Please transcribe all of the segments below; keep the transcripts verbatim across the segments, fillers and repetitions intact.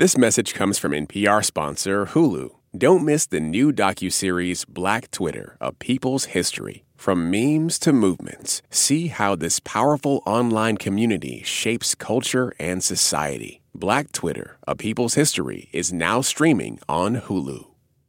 This message comes from N P R sponsor Hulu. Don't miss the new docuseries Black Twitter, A People's History. From memes to movements, see how this powerful online community shapes culture and society. Black Twitter, A People's History is now streaming on Hulu.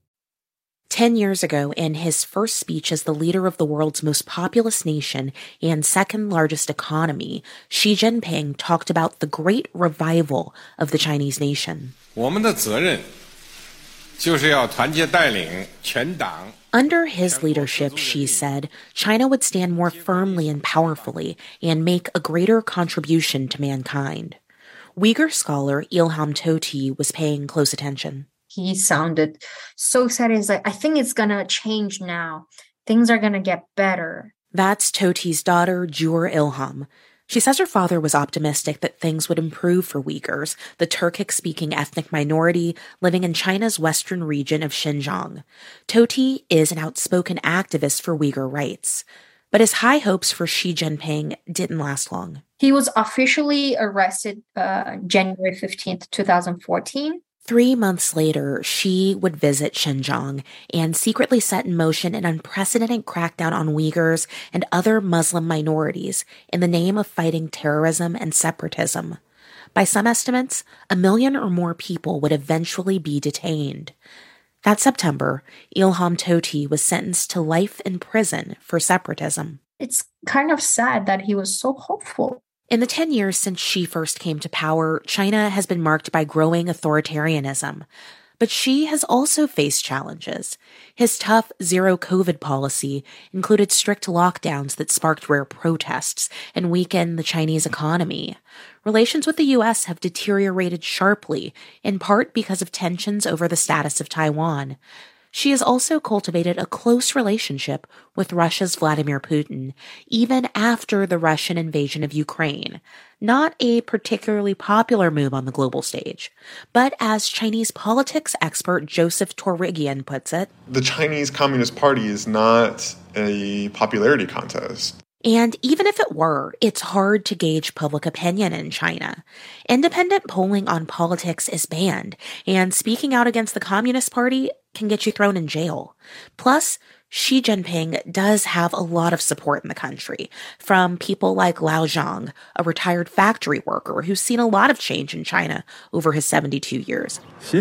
Ten years ago, in his first speech as the leader of the world's most populous nation and second largest economy, Xi Jinping talked about the great revival of the Chinese nation. 我们的责任就是要团结带领全党。 Under his leadership, Xi said, China would stand more firmly and powerfully and make a greater contribution to mankind. Uyghur scholar Ilham Tohti was paying close attention. He sounded so excited. He's like, I think it's going to change now. Things are going to get better. That's Tohti's daughter, Jur Ilham. She says her father was optimistic that things would improve for Uyghurs, the Turkic-speaking ethnic minority living in China's western region of Xinjiang. Tohti is an outspoken activist for Uyghur rights. But his high hopes for Xi Jinping didn't last long. He was officially arrested uh, January fifteenth, twenty fourteen. Three months later, Xi would visit Xinjiang and secretly set in motion an unprecedented crackdown on Uyghurs and other Muslim minorities in the name of fighting terrorism and separatism. By some estimates, a million or more people would eventually be detained. That September, Ilham Tohti was sentenced to life in prison for separatism. It's kind of sad that he was so hopeful. In the ten years since Xi first came to power, China has been marked by growing authoritarianism. But Xi has also faced challenges. His tough zero-COVID policy included strict lockdowns that sparked rare protests and weakened the Chinese economy. Relations with the U S have deteriorated sharply, in part because of tensions over the status of Taiwan. She has also cultivated a close relationship with Russia's Vladimir Putin, even after the Russian invasion of Ukraine. Not a particularly popular move on the global stage. But as Chinese politics expert Joseph Torrigian puts it, the Chinese Communist Party is not a popularity contest. And even if it were, it's hard to gauge public opinion in China. Independent polling on politics is banned, and speaking out against the Communist Party can get you thrown in jail. Plus, Xi Jinping does have a lot of support in the country, from people like Lao Zhang, a retired factory worker who's seen a lot of change in China over his seventy-two years. Xi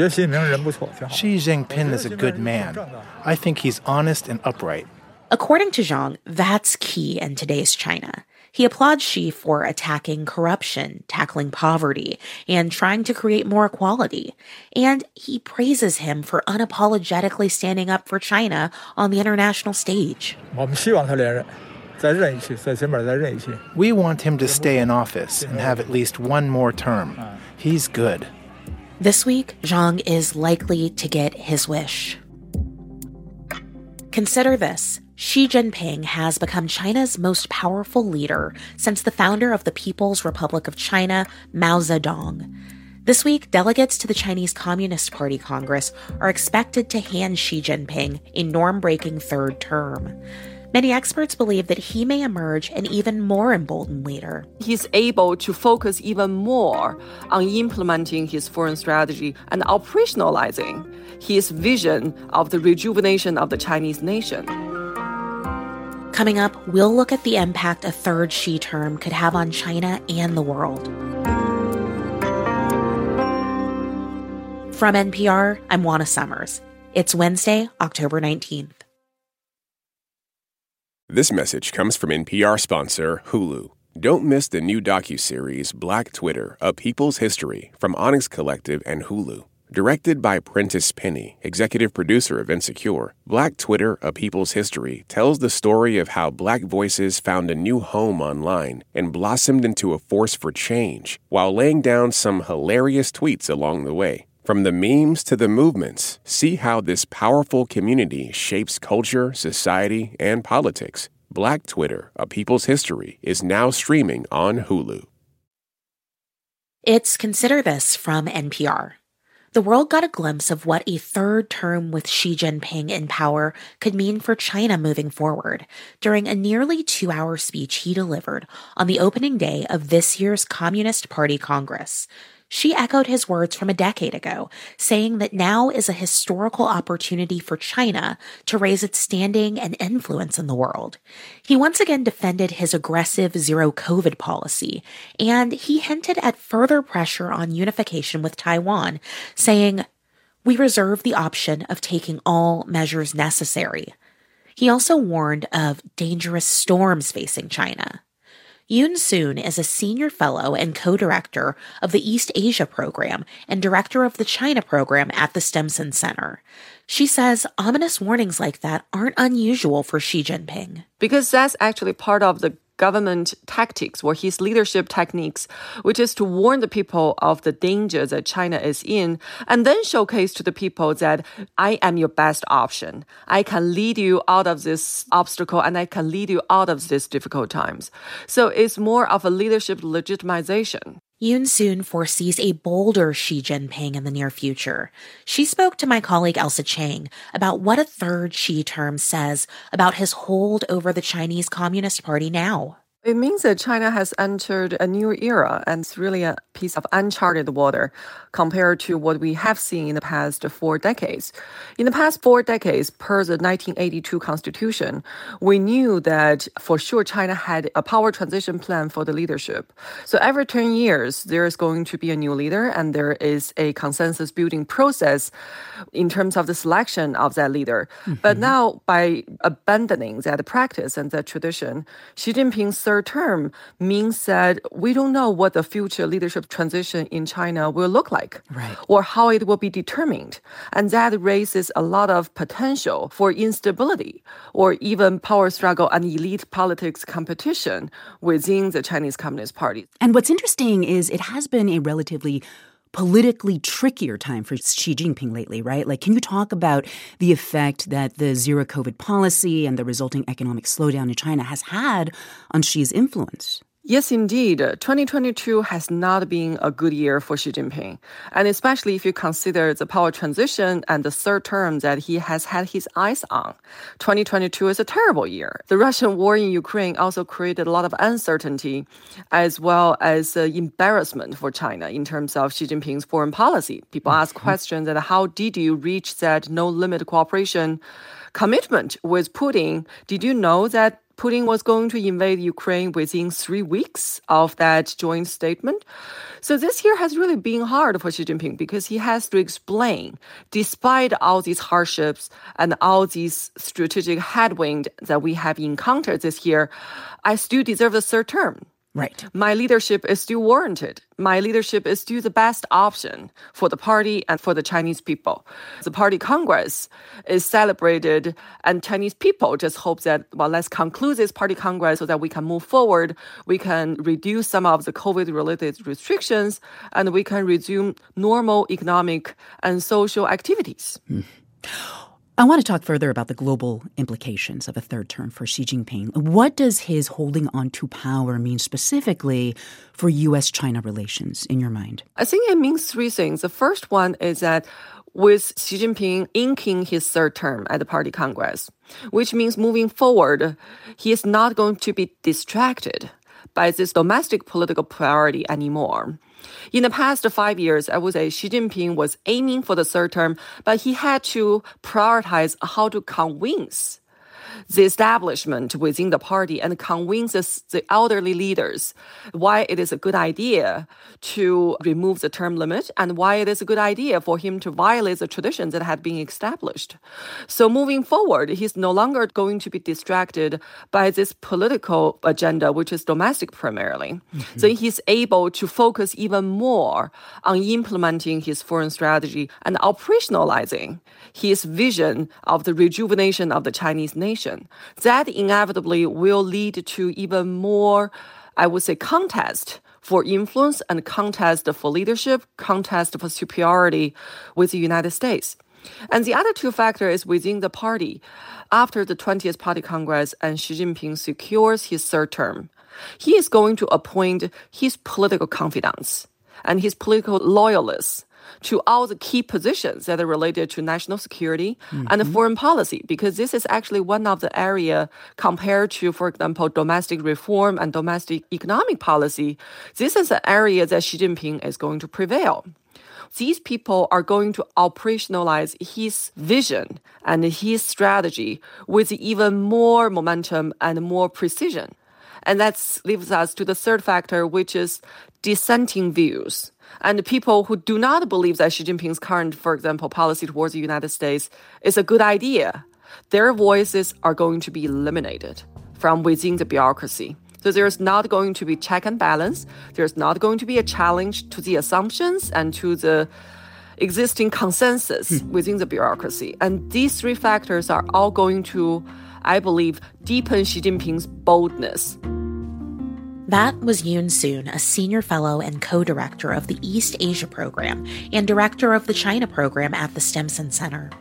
Jinping is a good man. I think he's honest and upright. According to Zhang, that's key in today's China. He applauds Xi for attacking corruption, tackling poverty, and trying to create more equality. And he praises him for unapologetically standing up for China on the international stage. We want him to stay in office and have at least one more term. He's good. This week, Zhang is likely to get his wish. Consider this. Xi Jinping has become China's most powerful leader since the founder of the People's Republic of China, Mao Zedong. This week, delegates to the Chinese Communist Party Congress are expected to hand Xi Jinping a norm-breaking third term. Many experts believe that he may emerge an even more emboldened leader. He's able to focus even more on implementing his foreign strategy and operationalizing his vision of the rejuvenation of the Chinese nation. Coming up, we'll look at the impact a third Xi term could have on China and the world. From N P R, I'm Juana Summers. It's Wednesday, October nineteenth. This message comes from N P R sponsor Hulu. Don't miss the new docuseries Black Twitter, A People's History from Onyx Collective and Hulu. Directed by Prentice Penny, executive producer of Insecure, Black Twitter, A People's History tells the story of how Black voices found a new home online and blossomed into a force for change while laying down some hilarious tweets along the way. From the memes to the movements, see how this powerful community shapes culture, society, and politics. Black Twitter, A People's History is now streaming on Hulu. It's Consider This from N P R. The world got a glimpse of what a third term with Xi Jinping in power could mean for China moving forward during a nearly two-hour speech he delivered on the opening day of this year's Communist Party Congress. She echoed his words from a decade ago, saying that now is a historical opportunity for China to raise its standing and influence in the world. He once again defended his aggressive zero-COVID policy, and he hinted at further pressure on unification with Taiwan, saying, "We reserve the option of taking all measures necessary." He also warned of dangerous storms facing China. Yoon Soon is a senior fellow and co-director of the East Asia program and director of the China program at the Stimson Center. She says ominous warnings like that aren't unusual for Xi Jinping. Because that's actually part of the government tactics or his leadership techniques, which is to warn the people of the danger that China is in and then showcase to the people that I am your best option. I can lead you out of this obstacle and I can lead you out of these difficult times. So it's more of a leadership legitimization. Yoon Soon foresees a bolder Xi Jinping in the near future. She spoke to my colleague Elsa Chang about what a third Xi term says about his hold over the Chinese Communist Party now. It means that China has entered a new era, and it's really a piece of uncharted water compared to what we have seen in the past four decades. In the past four decades, per the nineteen eighty-two Constitution, we knew that for sure China had a power transition plan for the leadership. So every ten years, there is going to be a new leader, and there is a consensus building process in terms of the selection of that leader. Mm-hmm. But now, by abandoning that practice and that tradition, Xi Jinping's third term means that we don't know what the future leadership transition in China will look like, right, or how it will be determined. And that raises a lot of potential for instability or even power struggle and elite politics competition within the Chinese Communist Party. And what's interesting is it has been a relatively politically trickier time for Xi Jinping lately, right? Like, can you talk about the effect that the zero-COVID policy and the resulting economic slowdown in China has had on Xi's influence? Yes, indeed. twenty twenty-two has not been a good year for Xi Jinping. And especially if you consider the power transition and the third term that he has had his eyes on. twenty twenty-two is a terrible year. The Russian war in Ukraine also created a lot of uncertainty as well as uh, embarrassment for China in terms of Xi Jinping's foreign policy. People ask questions that how did you reach that no-limit cooperation commitment with Putin? Did you know that Putin was going to invade Ukraine within three weeks of that joint statement? So this year has really been hard for Xi Jinping because he has to explain, despite all these hardships and all these strategic headwinds that we have encountered this year, I still deserve the third term. Right. My leadership is still warranted. My leadership is still the best option for the party and for the Chinese people. The party congress is celebrated, and Chinese people just hope that, well, let's conclude this party congress so that we can move forward. We can reduce some of the COVID-related restrictions, and we can resume normal economic and social activities. Mm. I want to talk further about the global implications of a third term for Xi Jinping. What does his holding on to power mean specifically for U S China relations in your mind? I think it means three things. The first one is that with Xi Jinping inking his third term at the party congress, which means moving forward, he is not going to be distracted by this domestic political priority anymore. In the past five years, I would say Xi Jinping was aiming for the third term, but he had to prioritize how to convince the establishment within the party and convince the, the elderly leaders why it is a good idea to remove the term limit and why it is a good idea for him to violate the traditions that had been established. So moving forward, he's no longer going to be distracted by this political agenda, which is domestic primarily. Mm-hmm. So he's able to focus even more on implementing his foreign strategy and operationalizing his vision of the rejuvenation of the Chinese nation. That inevitably will lead to even more, I would say, contest for influence and contest for leadership, contest for superiority with the United States. And the other two factors is within the party. After the twentieth Party Congress and Xi Jinping secures his third term, he is going to appoint his political confidants and his political loyalists to all the key positions that are related to national security mm-hmm. and foreign policy, because this is actually one of the area compared to, for example, domestic reform and domestic economic policy. This is an area that Xi Jinping is going to prevail. These people are going to operationalize his vision and his strategy with even more momentum and more precision. And that leaves us to the third factor, which is dissenting views. And people who do not believe that Xi Jinping's current, for example, policy towards the United States is a good idea, their voices are going to be eliminated from within the bureaucracy. So there's not going to be check and balance. There's not going to be a challenge to the assumptions and to the existing consensus within the bureaucracy. And these three factors are all going to, I believe, deepen Xi Jinping's boldness. That was Yoon Soon, a senior fellow and co-director of the East Asia program and director of the China program at the Stimson Center.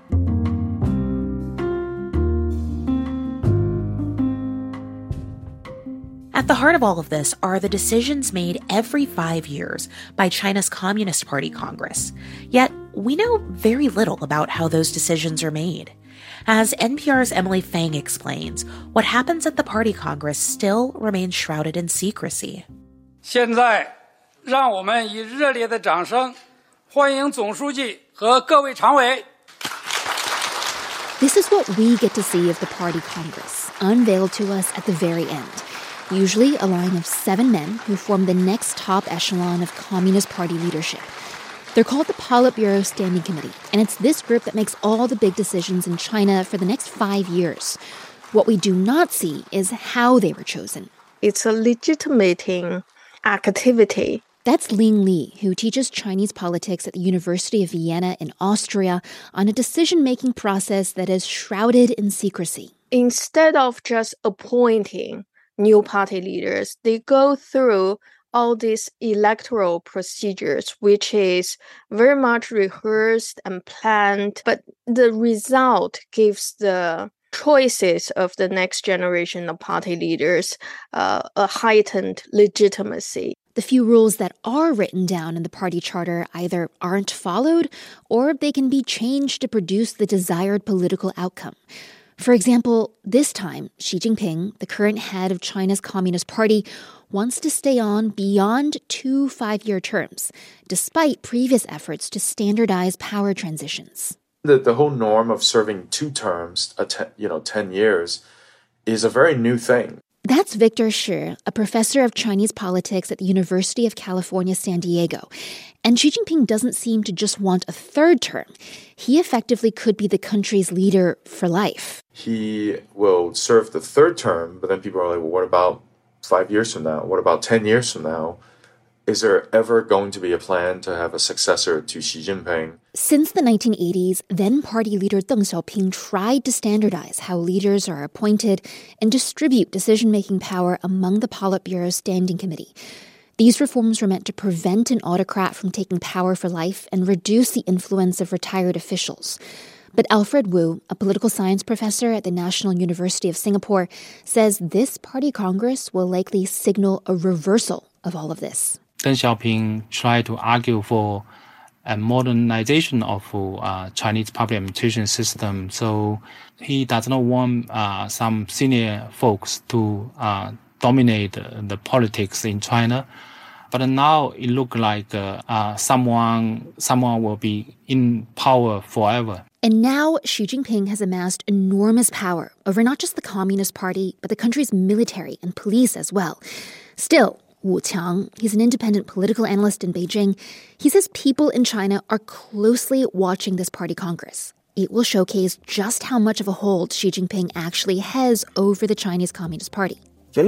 At the heart of all of this are the decisions made every five years by China's Communist Party Congress. Yet, we know very little about how those decisions are made. As N P R's Emily Fang explains, what happens at the Party Congress still remains shrouded in secrecy. 现在，让我们以热烈的掌声欢迎总书记和各位常委。 This is what we get to see of the Party Congress, unveiled to us at the very end. Usually a line of seven men who form the next top echelon of Communist Party leadership. They're called the Politburo Standing Committee, and it's this group that makes all the big decisions in China for the next five years. What we do not see is how they were chosen. It's a legitimating activity. That's Ling Li, who teaches Chinese politics at the University of Vienna in Austria on a decision-making process that is shrouded in secrecy. Instead of just appointing new party leaders, they go through all these electoral procedures, which is very much rehearsed and planned, but the result gives the choices of the next generation of party leaders uh, a heightened legitimacy. The few rules that are written down in the party charter either aren't followed or they can be changed to produce the desired political outcome. For example, this time, Xi Jinping, the current head of China's Communist Party, wants to stay on beyond two five-year terms, despite previous efforts to standardize power transitions. The, the whole norm of serving two terms, a te- you know, ten years, is a very new thing. That's Victor Shi, a professor of Chinese politics at the University of California, San Diego. And Xi Jinping doesn't seem to just want a third term. He effectively could be the country's leader for life. He will serve the third term, but then people are like, well, what about five years from now? What about ten years from now? Is there ever going to be a plan to have a successor to Xi Jinping? Since the nineteen eighties, then-party leader Deng Xiaoping tried to standardize how leaders are appointed and distribute decision-making power among the Politburo Standing Committee. These reforms were meant to prevent an autocrat from taking power for life and reduce the influence of retired officials. But Alfred Wu, a political science professor at the National University of Singapore, says this party congress will likely signal a reversal of all of this. Deng Xiaoping tried to argue for a modernization of uh, Chinese public administration system. So he does not want uh, some senior folks to uh, dominate the politics in China. But now it looks like uh, uh, someone someone will be in power forever. And now Xi Jinping has amassed enormous power over not just the Communist Party, but the country's military and police as well. Still, Wu Qiang, he's an independent political analyst in Beijing. He says people in China are closely watching this party congress. It will showcase just how much of a hold Xi Jinping actually has over the Chinese Communist Party.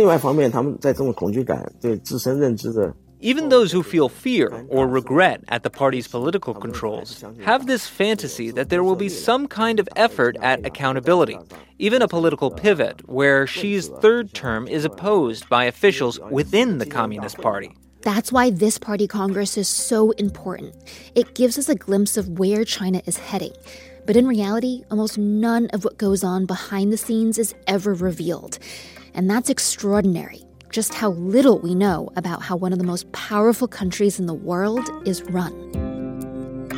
Even those who feel fear or regret at the party's political controls have this fantasy that there will be some kind of effort at accountability, even a political pivot where Xi's third term is opposed by officials within the Communist Party. That's why this party congress is so important. It gives us a glimpse of where China is heading. But in reality, almost none of what goes on behind the scenes is ever revealed. And that's extraordinary. Just how little we know about how one of the most powerful countries in the world is run.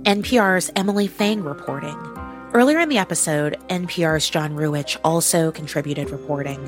N P R's Emily Fang reporting. Earlier in the episode, N P R's John Ruwitch also contributed reporting.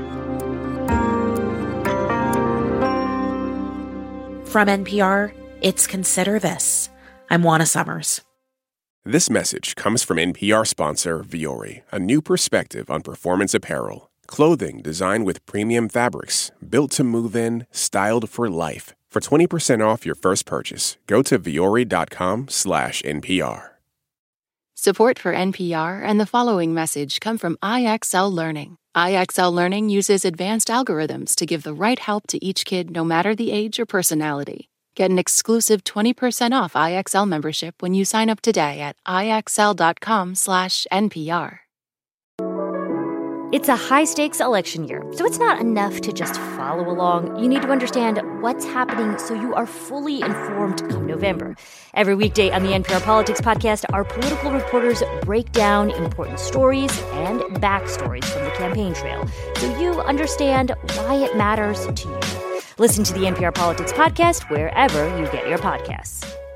From N P R, it's Consider This. I'm Juana Summers. This message comes from N P R sponsor Vuori, a new perspective on performance apparel. Clothing designed with premium fabrics, built to move in, styled for life. For twenty percent off your first purchase, go to vuori.com slash NPR. Support for N P R and the following message come from I X L Learning. I X L Learning uses advanced algorithms to give the right help to each kid no matter the age or personality. Get an exclusive twenty percent off I X L membership when you sign up today at ixl.com slash NPR. It's a high-stakes election year, so it's not enough to just follow along. You need to understand what's happening so you are fully informed come November. Every weekday on the N P R Politics Podcast, our political reporters break down important stories and backstories from the campaign trail so you understand why it matters to you. Listen to the N P R Politics Podcast wherever you get your podcasts.